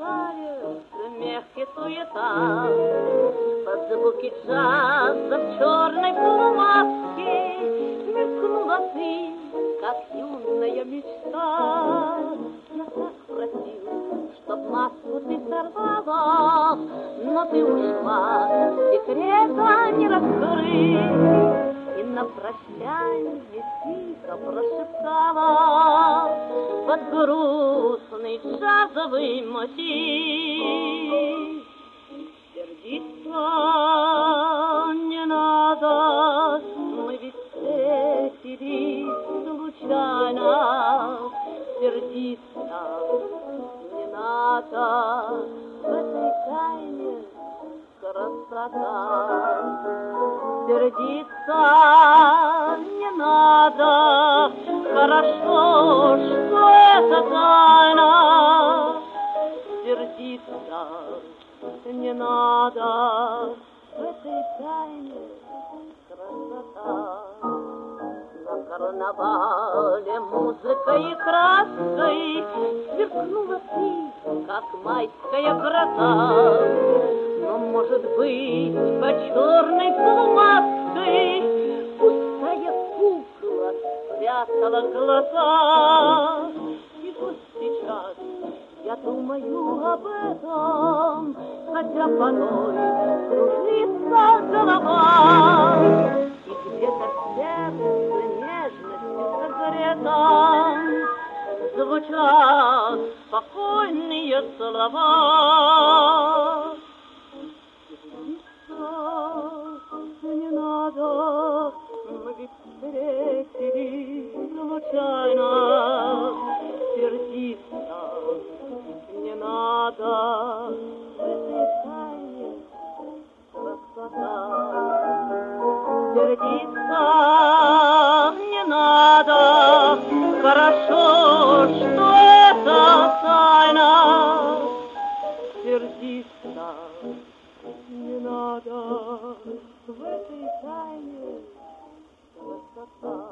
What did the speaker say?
танец, смех и суета. Под звуки джаза в черной полумаске мелькнула ты, как юная мечта. Я так просил, чтоб маску ты сорвала, но ты ушла, секрета не раскрыть. И на прощанье тихо прошептала под грустный джазовый мотив: сердиться не надо, мы ведь встретились случайно. Сердиться не надо, в этой тайне красота. Сердиться не надо, хорошо, что это тайна. Сердиться не надо, в этой тайне красота. На карнавале музыкой и краской сверкнула ты, как майская гроза. Но, может быть, по черной полумаской пустая кукла спрятала глаза. И вот сейчас я думаю об этом, хотя порой кружится голова. И где-то в сердце нежностью согретом звучат спокойные слова. Не надо, мы ведь встретились случайно. Сердиться не надо, в этой тайне красота. Сердиться не надо, хорошо, что это тайна. Сердиться не надо, в этой тайне красота.